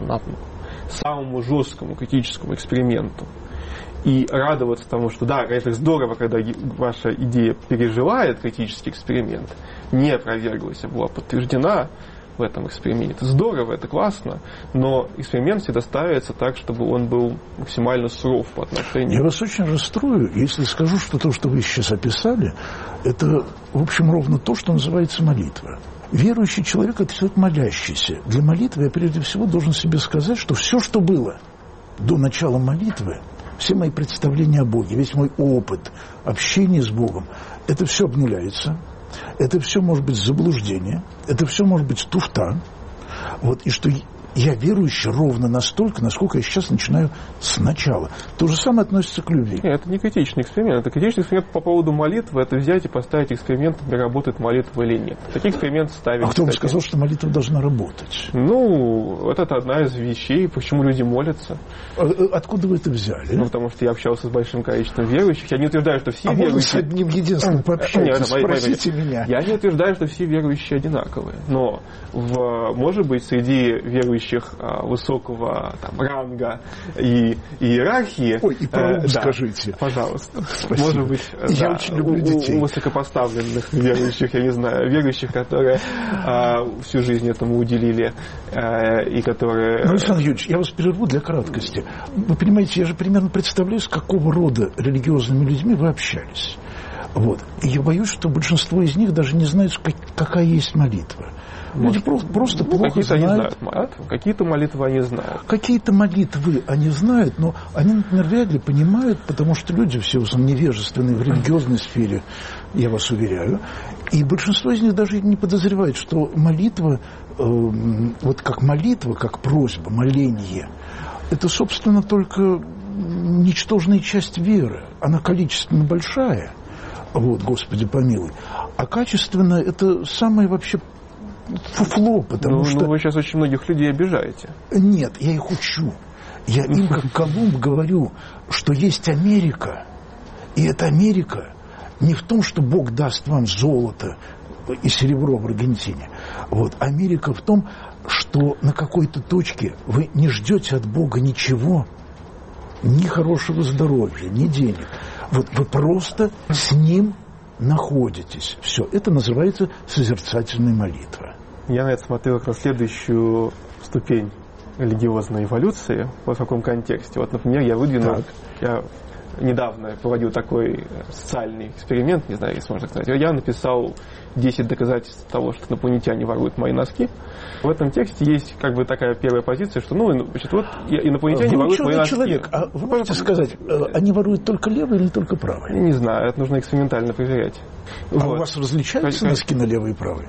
самому жесткому критическому эксперименту и радоваться тому, что да, конечно, здорово, когда ваша идея переживает критический эксперимент, не опроверглась, а была подтверждена в этом эксперименте. Это здорово, это классно, но эксперимент всегда ставится так, чтобы он был максимально суров по отношению. Я вас очень расстрою, если скажу, что то, что вы сейчас описали, это, в общем, ровно то, что называется молитва. Верующий человек – это человек молящийся. Для молитвы я прежде всего должен себе сказать, что все, что было до начала молитвы, все мои представления о Боге, весь мой опыт общения с Богом, это все обнуляется, это все может быть заблуждение, это все может быть туфта. Вот, и что я верующий ровно настолько, насколько я сейчас начинаю сначала. То же самое относится к любви. Нет, это не критичный эксперимент. Это критичный эксперимент по поводу молитвы. Это взять и поставить эксперимент, работает молитва или нет. Такие эксперименты ставят. А кто вам сказал, что молитва должна работать? Вот это одна из вещей, почему люди молятся. Откуда вы это взяли? Потому что я общался с большим количеством верующих. Я не утверждаю, что все верующие... можно с одним единственным пообщаться? Спросите меня. Я не утверждаю, что все верующие одинаковые. Но, может быть, среди верующих высокого ранга и иерархии... Ой, и про ум скажите. Пожалуйста. Спасибо. Может быть, я очень люблю детей. У высокопоставленных верующих, я не знаю, верующих, которые всю жизнь этому уделили, и которые... Александр Юрьевич, я вас прерву для краткости. Вы понимаете, я же примерно представляю, с какого рода религиозными людьми вы общались. Вот. И я боюсь, что большинство из них даже не знают, какая есть молитва. Люди просто плохо знают. Какие-то молитвы они знают. Какие-то молитвы они знают, но они, например, вряд ли понимают, потому что люди все в основном невежественные в религиозной сфере, я вас уверяю. И большинство из них даже не подозревает, что молитва, вот как молитва, как просьба, моление, это, собственно, только ничтожная часть веры. Она количественно большая, вот, Господи помилуй. А качественно это самое вообще фуфло, потому что... вы сейчас очень многих людей обижаете. Нет, я их учу. Я им, как Колумб, говорю, что есть Америка. И эта Америка не в том, что Бог даст вам золото и серебро в Аргентине. Вот. Америка в том, что на какой-то точке вы не ждете от Бога ничего, ни хорошего здоровья, ни денег. Вот вы просто с Ним находитесь. Все. Это называется созерцательная молитва. Я на это смотрел как на следующую ступень религиозной эволюции, вот в каком контексте. Вот, например, я недавно проводил такой социальный эксперимент, не знаю, если можно сказать. Я написал 10 доказательств того, что инопланетяне воруют мои носки. В этом тексте есть как бы такая первая позиция, что, значит, вот инопланетяне воруют мои носки. Человек, а вы можете сказать, они воруют только левые или только правые? Я не знаю, это нужно экспериментально проверять. А у вас различаются носки на левые и правые?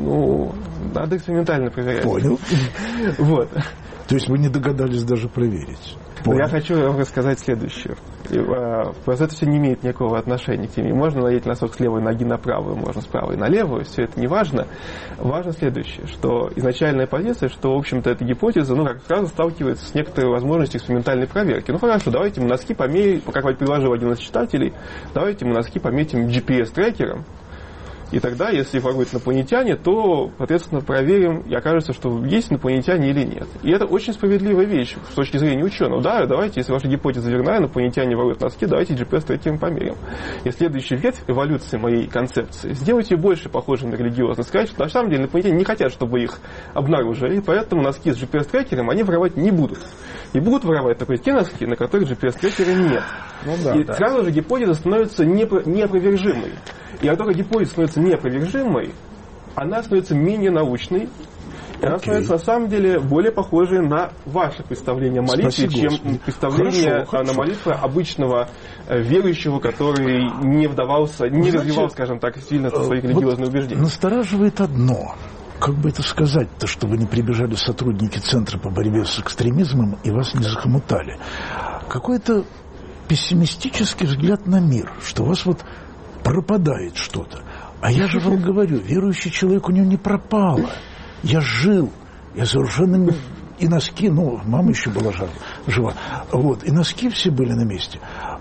Надо экспериментально проверять. Понял. Вот. То есть вы не догадались даже проверить? Я хочу вам рассказать следующее. Просто это все не имеет никакого отношения к теме. Можно надеть носок с левой ноги на правую, можно с правой на левую. Все это не важно. Важно следующее, что изначальная позиция, что, в общем-то, эта гипотеза, как сразу сталкивается с некоторой возможностью экспериментальной проверки. Хорошо, давайте мы носки померим, как предложил один из читателей, давайте мы носки пометим GPS-трекером. И тогда, если воруют инопланетяне, то, соответственно, проверим, и окажется, что есть инопланетяне или нет. И это очень справедливая вещь с точки зрения ученого. Да, давайте, если ваша гипотеза верна, инопланетяне воруют носки, давайте GPS-трекером померим. И следующий ветвь эволюции моей концепции. Сделайте ее больше похожей на религиозность. Сказать, что на самом деле инопланетяне не хотят, чтобы их обнаружили, и поэтому носки с GPS-трекером они воровать не будут. И будут воровать только те носки, на которых GPS-трекера нет. Сразу же гипотеза становится неопровержимой. И как только гипотеза становится неопровержимой, она становится менее научной, и она становится на самом деле более похожей на ваше представление о молитве, чем представление на молитву обычного верующего, который не вдавался, не развивал, скажем так, сильно своих религиозных убеждений. Настораживает одно. Как бы это сказать-то, чтобы не прибежали сотрудники Центра по борьбе с экстремизмом и вас не захомутали? Какой-то пессимистический взгляд на мир, что у вас пропадает что-то. А я же вам говорю, верующий человек, у него не пропало. Я жил, я совершенно... И носки, мама еще была жива. И носки все были на месте.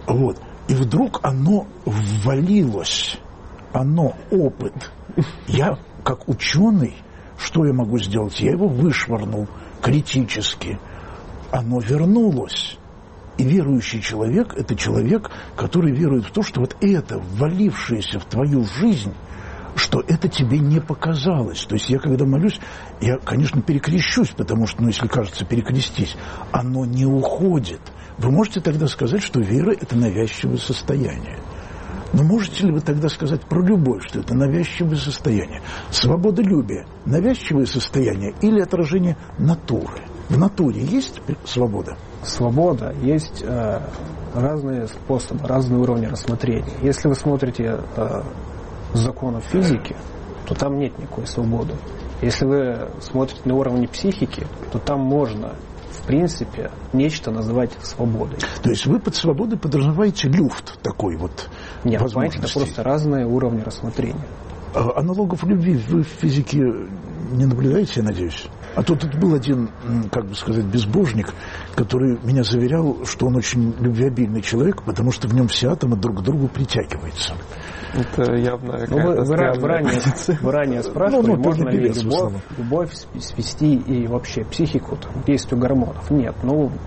И вдруг оно ввалилось. Опыт. Я, как ученый, что я могу сделать? Я его вышвырнул критически. Оно вернулось. И верующий человек – это человек, который верует в то, что это, ввалившееся в твою жизнь, что это тебе не показалось. То есть я, когда молюсь, я, конечно, перекрещусь, потому что, если кажется перекрестись, оно не уходит. Вы можете тогда сказать, что вера – это навязчивое состояние. Но можете ли вы тогда сказать про любовь, что это навязчивое состояние? Свободолюбие – навязчивое состояние или отражение натуры? В натуре есть свобода? Свобода. Есть разные способы, разные уровни рассмотрения. Если вы смотрите законов физики, то там нет никакой свободы. Если вы смотрите на уровне психики, то там можно, в принципе, нечто называть свободой. То есть вы под свободой подразумеваете люфт такой Нет, понимаете, это просто разные уровни рассмотрения. Аналогов любви вы в физике не наблюдаете, я надеюсь? А то тут был один, безбожник, который меня заверял, что он очень любвеобильный человек, потому что в нем все атомы друг к другу притягиваются. Это явно вы ранее спрашивали, можно ли любовь свести и вообще психику к действию гормонов. Нет,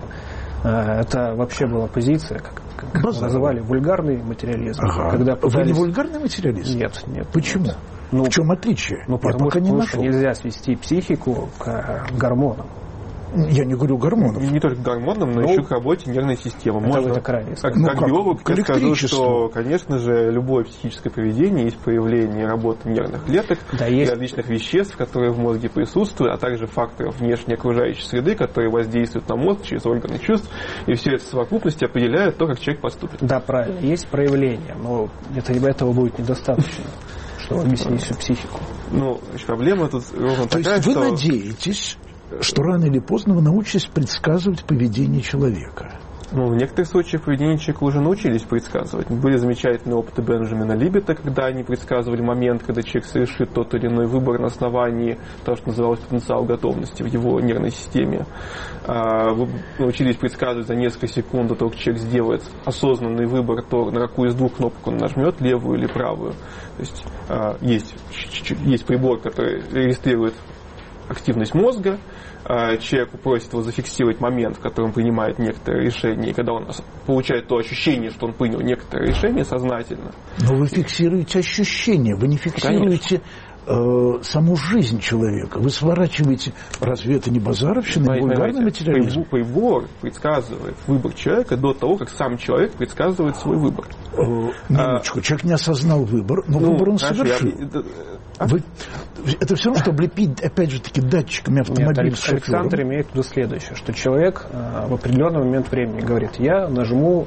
это вообще была позиция, как называли, вульгарный материализм. Вы не вульгарный материалист? Нет. Почему? В чем отличие? Потому что нельзя свести психику к гормонам. Я не говорю гормонов. Не только к гормонам, но еще к работе нервной системы. Это крайне. Как биолог я скажу, что, конечно же, любое психическое поведение есть проявление работы нервных клеток и различных веществ, которые в мозге присутствуют, а также факторов внешней окружающей среды, которые воздействуют на мозг через органы чувств, и все это в совокупности определяет то, как человек поступит. Да, правильно. Есть проявление, но этого будет недостаточно, чтобы объяснить всю психику. Проблема тут ровно такая, что... То есть вы надеетесь, что рано или поздно вы научитесь предсказывать поведение человека? В некоторых случаях поведение человека уже научились предсказывать. Были замечательные опыты Бенджамина Либбета, когда они предсказывали момент, когда человек совершит тот или иной выбор на основании того, что называлось потенциал готовности в его нервной системе. Вы научились предсказывать за несколько секунд до того, как человек сделает осознанный выбор, то на какую из двух кнопок он нажмет, левую или правую. То есть есть прибор, который регистрирует активность мозга, человеку просит его зафиксировать момент, в котором он принимает некоторое решение, и когда он получает то ощущение, что он принял некоторое решение сознательно. Но вы фиксируете ощущение, вы не фиксируете саму жизнь человека. Вы сворачиваете, разве это не базаровщина, не вульгарный материализм? Прибор предсказывает выбор человека до того, как сам человек предсказывает свой выбор. Минуточку, человек не осознал выбор, но выбор он совершил. Это все равно, что облепить, опять же таки, датчиками автомобиля с шофером. Александр имеет в виду следующее, что человек в определенный момент времени говорит, я нажму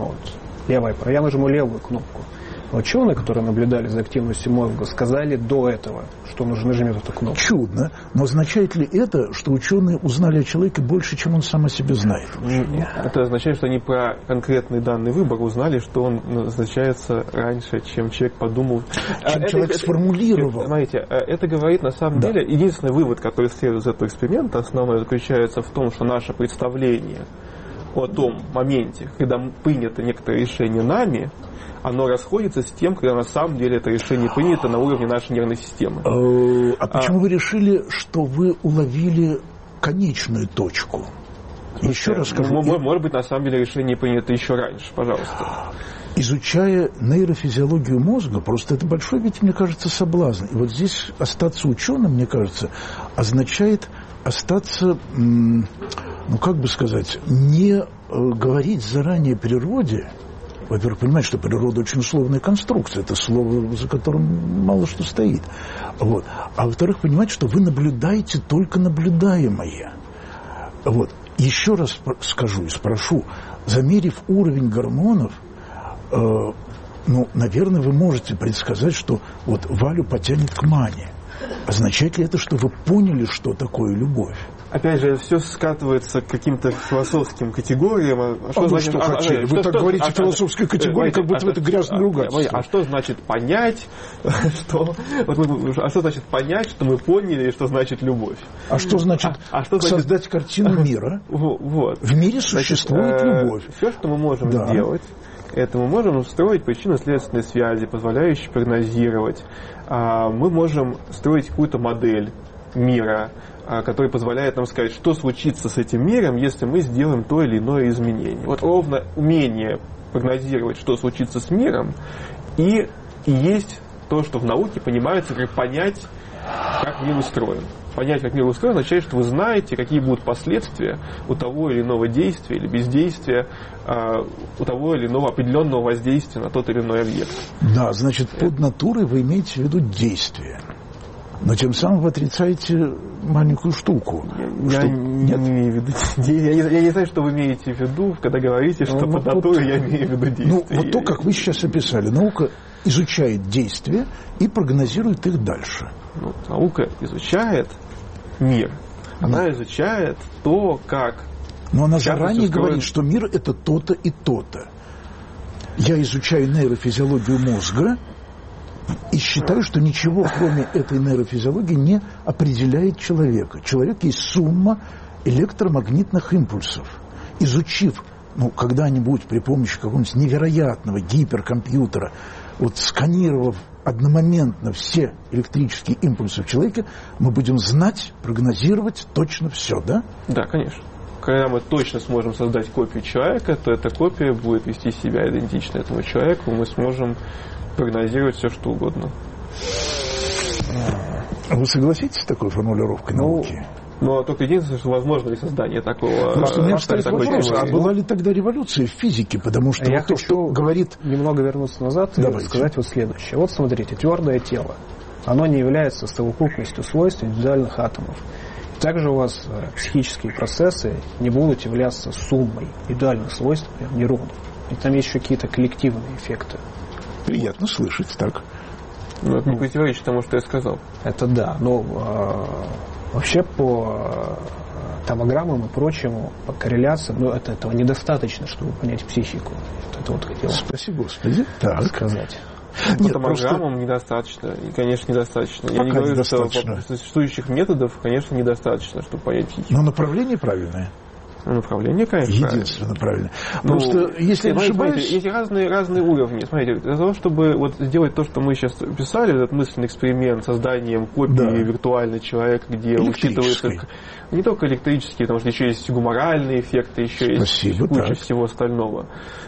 я нажму левую кнопку. Ученые, которые наблюдали за активностью мозга, сказали до этого, что он уже нажмет эту кнопку. Чудно. Но означает ли это, что ученые узнали о человеке больше, чем он сам о себе знает? Это означает, что они про конкретный данный выбор узнали, что он назначается раньше, чем человек подумал. Чем человек сформулировал. Смотрите, это говорит на самом деле, единственный вывод, который следует из этого эксперимента, основной заключается в том, что наше представление о том моменте, когда принято некоторое решение нами, оно расходится с тем, когда на самом деле это решение принято на уровне нашей нервной системы. А почему вы решили, что вы уловили конечную точку? Еще раз скажу. Может быть, на самом деле решение принято еще раньше, пожалуйста. Изучая нейрофизиологию мозга, просто это большой, ведь, мне кажется, соблазн. И вот здесь остаться ученым, мне кажется, означает остаться, как бы сказать, не говорить заранее природе. Во-первых, понимать, что природа очень условная конструкция. Это слово, за которым мало что стоит. Вот. А во-вторых, понимать, что вы наблюдаете только наблюдаемое. Вот. Еще раз скажу и спрошу. Замерив уровень гормонов, наверное, вы можете предсказать, что вот Валю потянет к Мане. Означает ли это, что вы поняли, что такое любовь? Опять же, все скатывается к каким-то философским категориям. Хотели? Вы так говорите философской категории, как будто это грязное ругательство. А что значит понять, что значит понять, что мы поняли, что значит любовь? А что значит создать картину мира? Вот. В мире существует любовь. Все, что мы можем сделать, это мы можем строить причинно-следственные связи, позволяющие прогнозировать. Мы можем строить какую-то модель мира, который позволяет нам сказать, что случится с этим миром, если мы сделаем то или иное изменение. Вот ровно умение прогнозировать, что случится с миром, и есть то, что в науке понимается как понять, как мир устроен. Понять, как мир устроен, означает, что вы знаете, какие будут последствия у того или иного действия или бездействия, у того или иного определенного воздействия на тот или иной объект. Да, значит, под натурой вы имеете в виду действие. Но тем самым вы отрицаете маленькую штуку. Я не имею в виду действие. Я не знаю, что вы имеете в виду, когда говорите, что под натурой я имею в виду действие. Вот то, как вы сейчас описали. Наука изучает действия и прогнозирует их дальше. Наука изучает мир. Она изучает то, как... Но она заранее говорит, что мир – это то-то и то-то. Я изучаю нейрофизиологию мозга и считаю, что ничего, кроме этой нейрофизиологии, не определяет человека. Человек есть сумма электромагнитных импульсов. Изучив, когда-нибудь при помощи какого-нибудь невероятного гиперкомпьютера, сканировав одномоментно все электрические импульсы в человеке, мы будем знать, прогнозировать точно все, да? Да, конечно. Когда мы точно сможем создать копию человека, то эта копия будет вести себя идентично этому человеку, мы сможем прогнозировать все, что угодно. Вы согласитесь с такой формулировкой науки? Но только единственное, что возможно ли создание такого... Просто у меня стоит вопрос, а была ли тогда революция в физике? Потому что я хочу говорит... немного вернуться назад и сказать следующее. Вот смотрите, твердое тело, оно не является совокупностью свойств индивидуальных атомов. Также у вас психические процессы не будут являться суммой индивидуальных свойств нейронов. И там есть еще какие-то коллективные эффекты. Приятно слышать, так. Это не противоречит тому, что я сказал. Это да, но вообще по томограммам и прочему, по корреляциям, этого недостаточно, чтобы понять психику. Это вот хотел сказать. По томограммам недостаточно. И, конечно, недостаточно. Я не говорю, что по существующих методов, конечно, недостаточно, чтобы понять психику. Но направление правильное. Направление, конечно. Единственно правильно. Просто, если я не ошибаюсь... Есть разные уровни. Смотрите, для того, чтобы вот сделать то, что мы сейчас писали, этот мысленный эксперимент созданием копии виртуального человека, где учитывается не только электрические, потому что еще есть гуморальные эффекты, еще есть куча всего остального.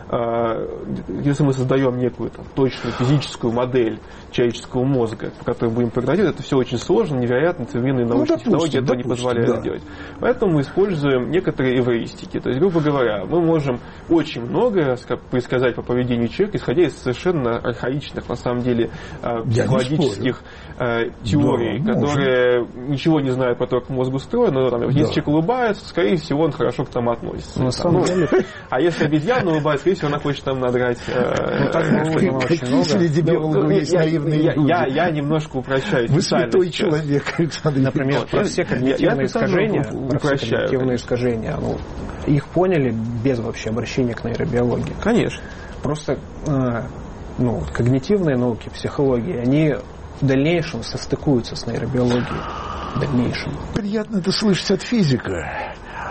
Если мы создаем некую точную физическую модель человеческого мозга, по которой будем прогнозировать, это все очень сложно, невероятно, современные научные технологии этого не позволяют сделать. Поэтому мы используем некоторые эвристики. То есть, грубо говоря, мы можем очень многое предсказать по поведению человека, исходя из совершенно архаичных, на самом деле, психологических теорий, которые ничего не знают про то, как мозг устроен, но если человек улыбается, скорее всего, он хорошо к тому относится. На самом деле... А если обезьяна улыбается, скорее всего, она хочет нам надрать. Какие среди биологов есть наивные люди? Я немножко упрощаю. Вы святой человек, Александр. Например, все когнитивные искажения, их поняли без вообще обращения к нейробиологии. Конечно. Просто когнитивные науки, психология, они в дальнейшем состыкуются с нейробиологией. В дальнейшем. Приятно это слышать от физика,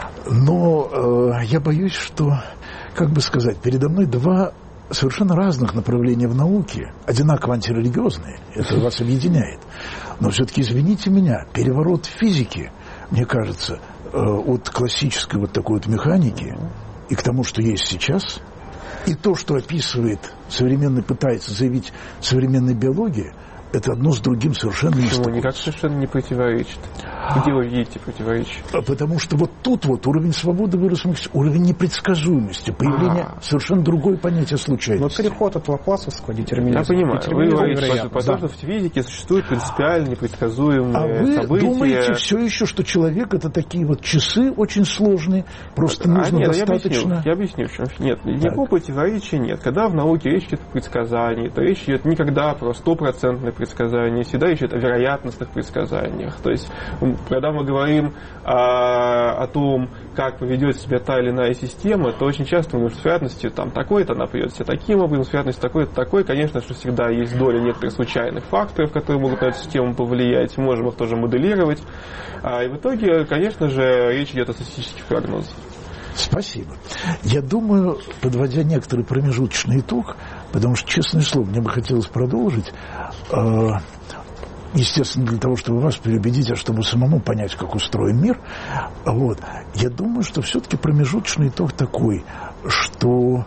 но я боюсь, что, как бы сказать, передо мной два совершенно разных направления в науке, одинаково антирелигиозные, это вас объединяет. Но все-таки, извините меня, переворот в физике, мне кажется, от классической вот такой вот механики и к тому, что есть сейчас, и то, что описывает пытается заявить современная биология, это одно с другим совершенно не стыкуется. Никак совершенно не противоречит. Где вы видите противоречие? Потому что вот тут вот уровень свободы вырос, уровень непредсказуемости, появление совершенно другое понятие случайности. Но переход от лапласовского детерминизма. Я понимаю. Вы говорите, потому что в физике существуют принципиально непредсказуемые события. А вы думаете все еще, что человек это такие вот часы очень сложные, просто нужно достаточно... Я объясню, в чем. Нет, никакого противоречия нет. Когда в науке речь идет о предсказании, то речь идет никогда про стопроцентное предсказания, всегда речь идет о вероятностных предсказаниях. То есть, когда мы говорим о том, как поведет себя та или иная система, то очень часто мы говорим, что с вероятностью такой-то она поведет себя таким образом, с вероятностью такой-то такой. Конечно, что всегда есть доля некоторых случайных факторов, которые могут на эту систему повлиять, можем их тоже моделировать. И в итоге, конечно же, речь идет о статистических прогнозах. Спасибо. Я думаю, подводя некоторый промежуточный итог, потому что, честное слово, мне бы хотелось продолжить, естественно, для того, чтобы вас переубедить, а чтобы самому понять, как устроен мир, я думаю, что все-таки промежуточный итог такой, что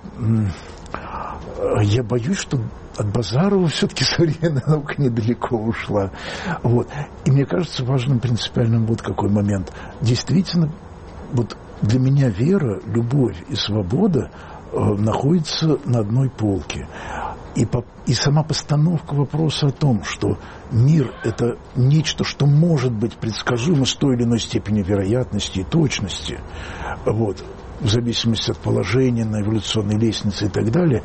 я боюсь, что от Базарова все-таки современная наука недалеко ушла. И мне кажется важным принципиальным какой момент. Действительно, для меня вера, любовь и свобода находятся на одной полке. И сама постановка вопроса о том, что мир – это нечто, что может быть предсказуемо с той или иной степенью вероятности и точности, в зависимости от положения на эволюционной лестнице и так далее,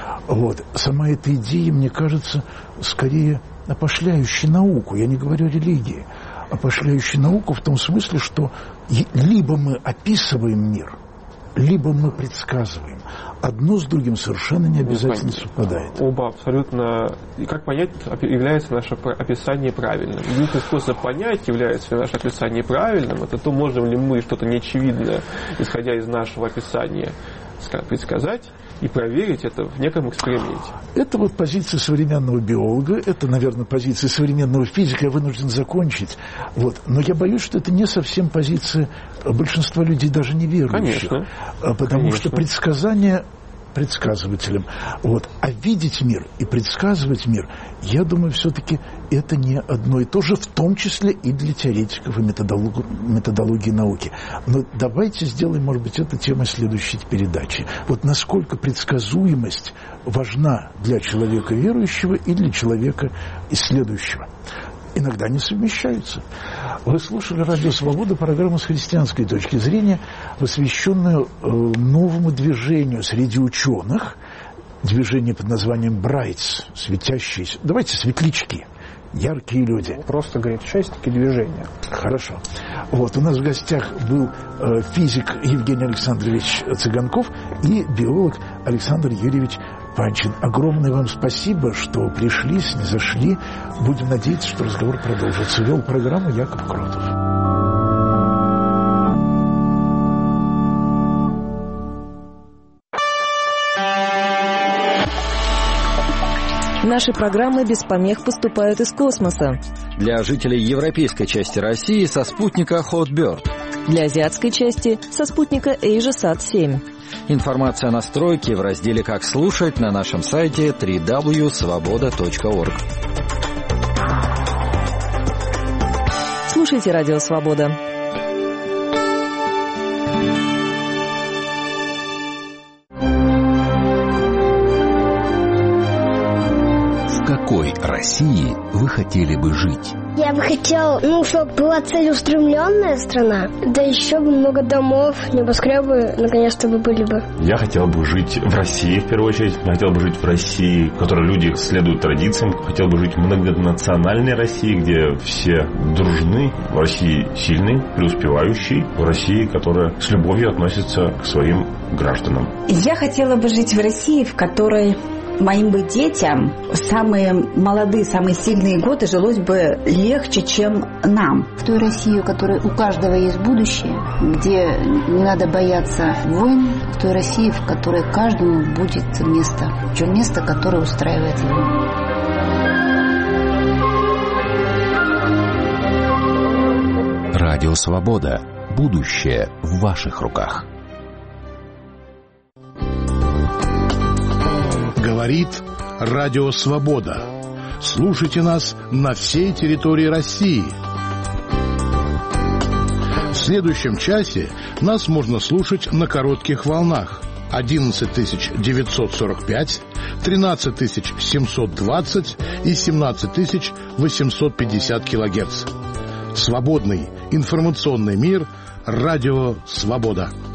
сама эта идея, мне кажется, скорее опошляющей науку. Я не говорю о религии. Опошляющей науку в том смысле, что либо мы описываем мир, либо мы предсказываем. Одно с другим совершенно не обязательно совпадает. Оба абсолютно. И как понять, является наше описание правильным. Единственный способ понять, является ли наше описание правильным, это то, можем ли мы что-то неочевидное, исходя из нашего описания, предсказать и проверить это в неком эксперименте. Это позиция современного биолога, это, наверное, позиция современного физика, я вынужден закончить. Но я боюсь, что это не совсем позиция большинства людей, даже неверующих. Конечно. Потому что предсказание предсказывателем. А видеть мир и предсказывать мир, я думаю, все-таки это не одно и то же, в том числе и для теоретиков и методологии науки. Но давайте сделаем, может быть, это темой следующей передачи. Насколько предсказуемость важна для человека верующего и для человека исследующего. Иногда не совмещаются. Вы слушали «Радио Свобода», программу с христианской точки зрения, посвященную новому движению среди ученых, движение под названием «Брайтс», светящиеся, давайте светлячки, яркие люди. Просто, говорит, участники движения. Хорошо. У нас в гостях был физик Евгений Александрович Цыганков и биолог Александр Юрьевич Панчин. Огромное вам спасибо, что пришли, снизошли. Будем надеяться, что разговор продолжится. Вел программу Яков Кротов. Наши программы без помех поступают из космоса. Для жителей европейской части России со спутника Hotbird. Для азиатской части со спутника AsiaSat-7. Информация о настройке в разделе «Как слушать» на нашем сайте www.svoboda.org. Слушайте «Радио Свобода». В какой России вы хотели бы жить? Я бы хотел, чтобы была целеустремленная страна, да еще бы много домов, небоскребы наконец-то бы были бы. Я хотел бы жить в России, в первую очередь. Я хотел бы жить в России, в которой люди следуют традициям. Хотел бы жить в многонациональной России, где все дружны. В России сильный, преуспевающий. В России, которая с любовью относится к своим гражданам. Я хотела бы жить в России, в которой моим бы детям в самые молодые, самые сильные годы жилось бы легче, чем нам. В той России, у которой у каждого есть будущее, где не надо бояться войн, в той России, в которой каждому будет место, которое устраивает его. Радио Свобода. Будущее в ваших руках. Говорит Радио Свобода. Слушайте нас на всей территории России. В следующем часе нас можно слушать на коротких волнах 11945, 13720 и 17850 килогерц. Свободный информационный мир. Радио Свобода.